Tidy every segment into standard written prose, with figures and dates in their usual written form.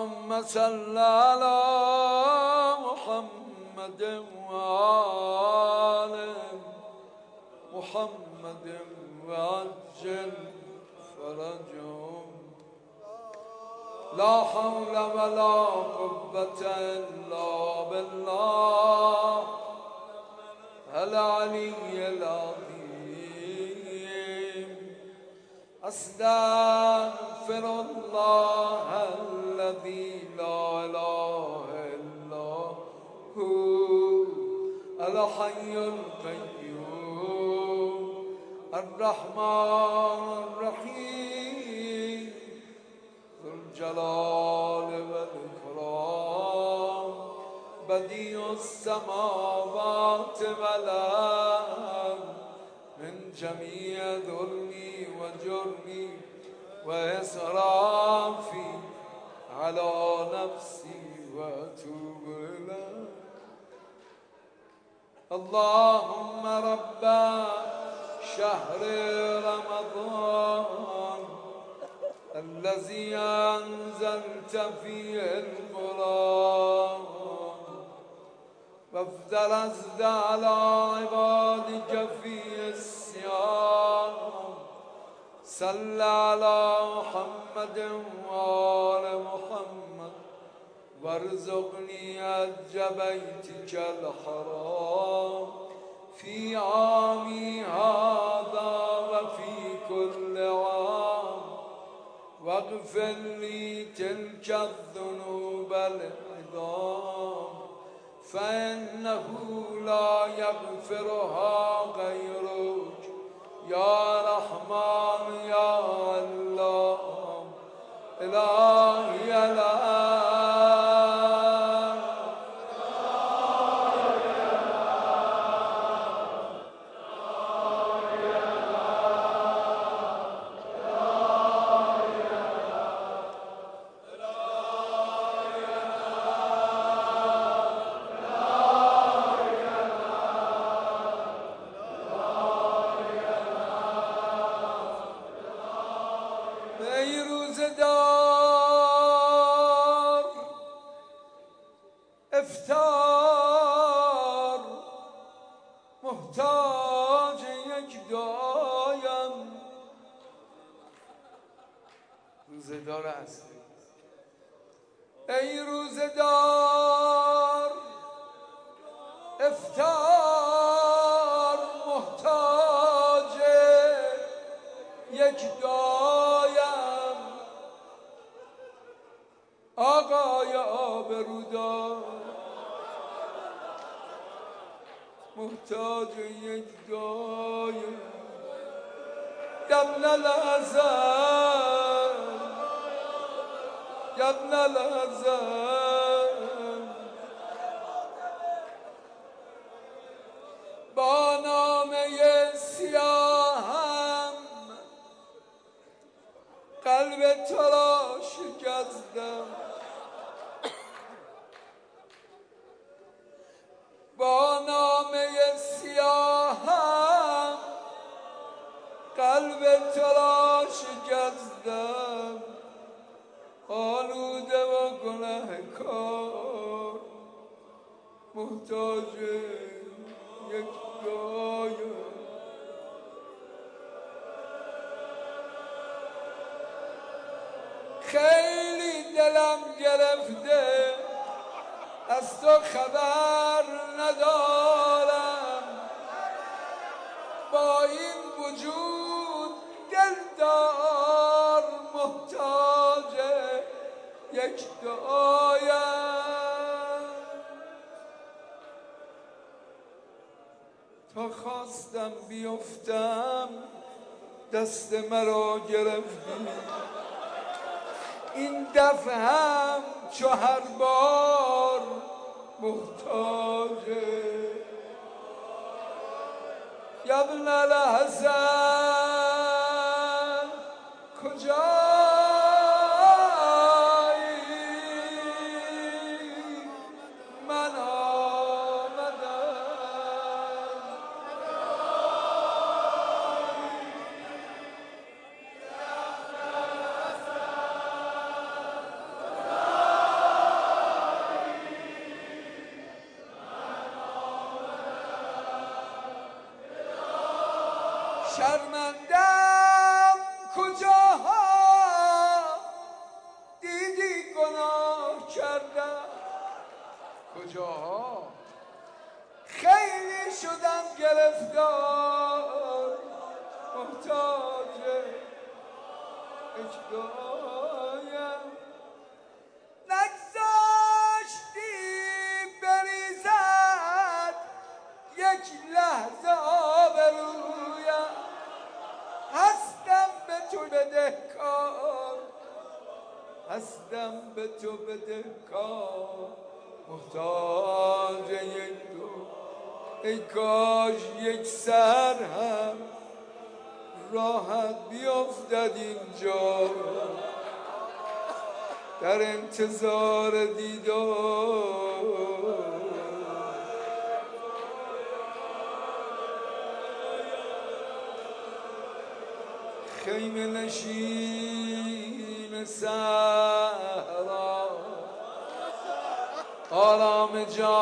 اللهم صل على محمد وآل محمد وعجل فرجهم لا حول ولا قوة إلا بالله العلي العظيم أستغفر الله الذي لا إله إلا هو الحي القيوم الرحمن الرحيم ذو الجلال والإكرام بديع السماوات والأرض من جميع ظلمي وجرمي وإسرافي على نفسي وأتوب إليك اللهم رب شهر رمضان الذي أنزلت فيه القرآن وافترضت على عبادك فيه الصيام صل على محمد وآل محمد وارزقني حج بيتك الحرام في عامي هذا وفي كل عام واغفر لي تلك الذنوب العظام فإنه لا يغفرها غيرك يا رحمن يا الله إلهي روزدار افطار محتاج یک دایم روزدار هستی ای روزدار افطار محتاج یک دایم آقای آبرودار محتاج یک دایم یا ابن الحسن یا ابن الحسن با نامه سیاهم قلب تو را شکستم با نامه سیاهم قلب تو را شکستم آلوده و گنهکار محتاج یک دایم خیلی دلم گرفته از تو خبر ندارم با این وجود دلدار محتاج یک دعایم تا خواستم بیفتم دست مرا گرفتی این دفعه هم 4 بار محتاج یا ابن الحسن کجایی من آمدم شرمندم کجاها دیدی گناه کردم، کجاها خیلی شدم گرفتار محتاج اجدایم، نگذاشتی بریزد یک لحظه آبرویم، هستم به تو بدهکار، هستم به تو بدهکار محتاج یک دو، ای کاش یک سر هم راحت بیفتد اینجا در انتظار دیدار، خیمه نشین صحرا آرام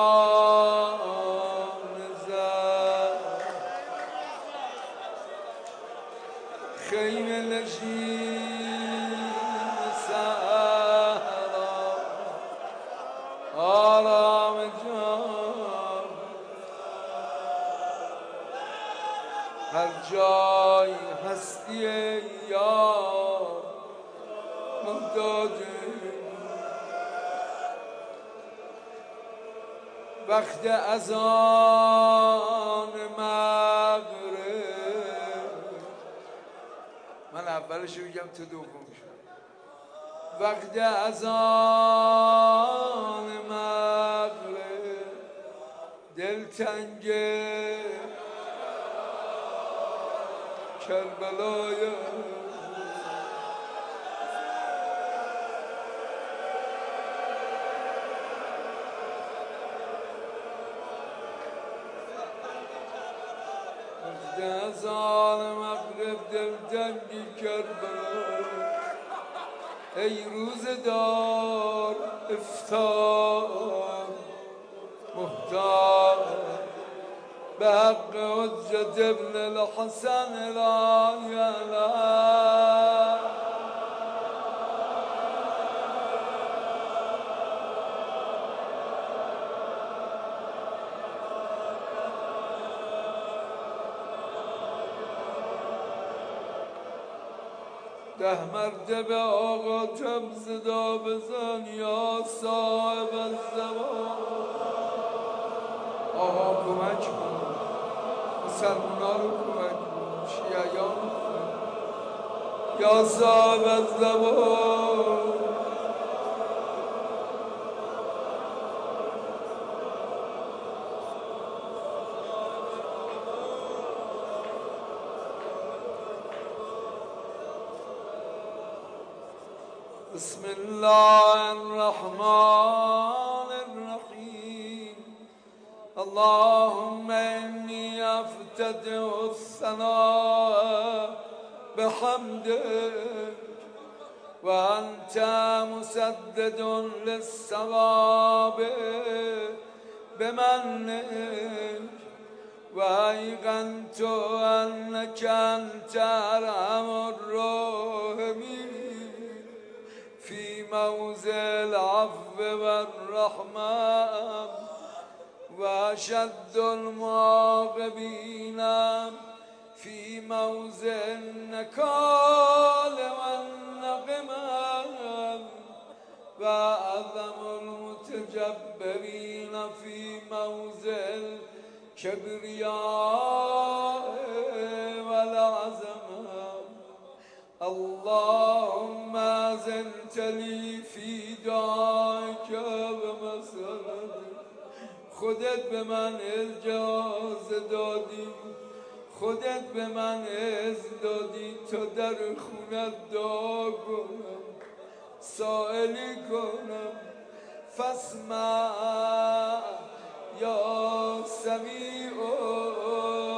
جان زد، خیمه نشین صحرا آرام جان، هر جای هستی یار محتاج، وقت اذان مغرب، من اولش میگم تو دومش، وقت اذان مغرب دلتنگ کربلای اذان مغرب دلتنگی کربلا، ای روزدار افطار محتاج به حق حجت ابن الحسن لا یلا، ده مرتبه آقا تب صدا بزن یا صاحب الزمان، آقا کمک کن مسلمانا رو کمک کن، شیعیان رو کمک یا صاحب الزمان، بسم الله الرحمن الرحيم، اللهم إني أفتتح الثناء بحمدك وأنت مسدد للصواب بمنك، وأيقنت أنك أنت أرحم الراحمين في موضع العفو والرحمة، وأشد المعاقبين في موضع النكال والنقمة، وأعظم المتجبرين في موضع الكبرياء والعظمة، اللهم أذنت لي في دعائك ومسألتك، خودت به من اجازه دادی، خودت به من اذن دادی تا در خونت دعا کنم، سائلی کنم، فاسمع یا سمیع